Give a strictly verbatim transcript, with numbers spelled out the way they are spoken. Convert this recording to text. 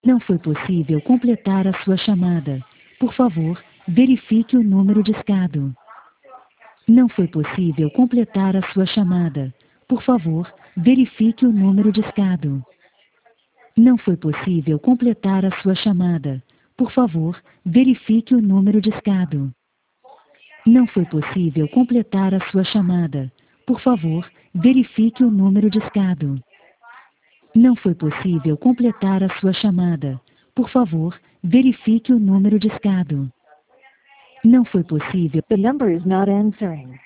Não foi possível completar a sua chamada. Por favor, verifique o número discado. Não foi possível completar a sua chamada. Por favor, verifique o número discado. Não foi possível completar a sua chamada. Por favor, verifique o número discado. Não foi possível completar a sua chamada. Por favor, verifique o número discado. Não foi possível completar a sua chamada. Por favor, verifique o número discado. Não foi possível. The number is not answering.